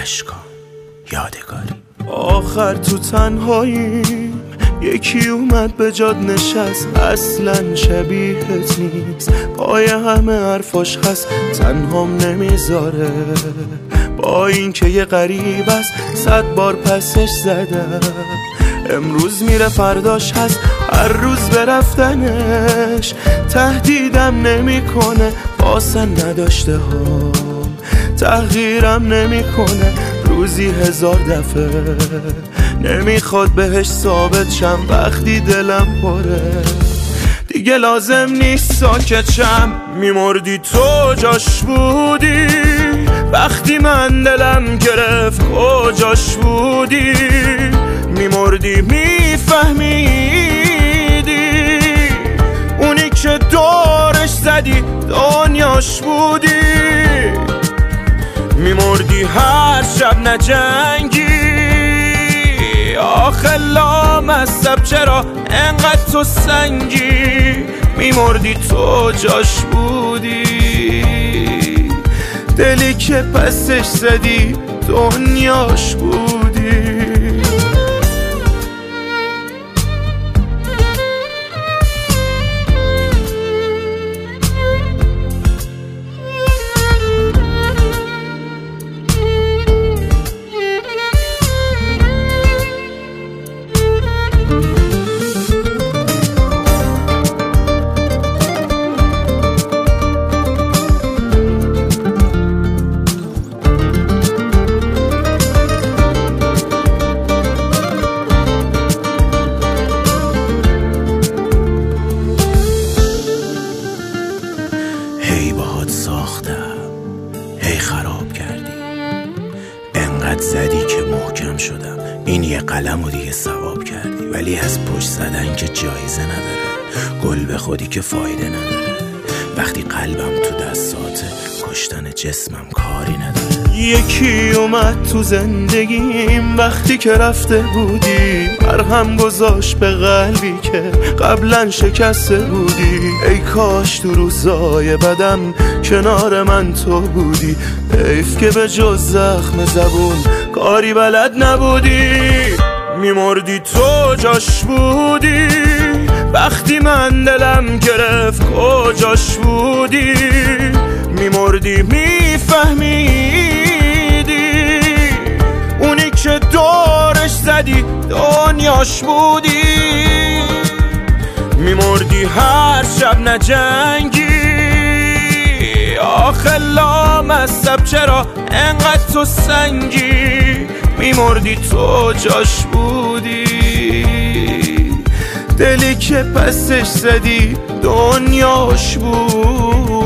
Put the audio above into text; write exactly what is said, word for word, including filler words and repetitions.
اشکان یادگاری. آخر تو تنهاییم یکی اومد به جاد نشست، اصلا شبیهت نیست، پای همه حرفاش هست، تنهام نمیذاره، با این که یه غریب است صد بار پسش زدم، امروز میره فرداش هست، هر روز به رفتنش تهدیدم نمیکنه، واسه نداشته ها تغییرم نمیکنه، روزی هزار دفعه نمیخواد بهش ثابت شم، وقتی دلم پره دیگه لازم نیست ساکت شم، میمردی تو جاش بودی، وقتی من دلم گرفت کجاش بودی، میمردی میفهمیدی اونی که دورش زدی دنیاش بودی، میمردی هر شب نجنگی، آخه لامصب چرا انقدر تو سنگی، میمردی تو جاش بودی، دلی که پسش زدی دنیاش بودی. هی باهات ساختم هی خراب کردی، انقدر زدی که محکم شدم، این یه قلم و دیگه ثواب کردی، ولی از پشت زدن که جایزه نداره، گل به خودی که فایده نداره، وقتی قلبم تو دستاته کشتن جسمم کاری نداره. یکی اومد تو زندگیم وقتی که رفته بودی، مرهم گذاشت به قلبی که قبلا شکسته بودی، ای کاش تو روزای بدم کنار من تو بودی، حیف که به جز زخم زبون کاری بلد نبودی، میمردی تو جاش بودی، وقتی من دلم گرفت کجاش بودی، میمردی میفهمیدی اونی که دورش زدی دنیاش بودی، میمردی هر شب نجنگی، آخه لامصب چرا انقدر تو سنگی، میمردی تو جاش بودی، دلی که پسش زدی دنیاش بود.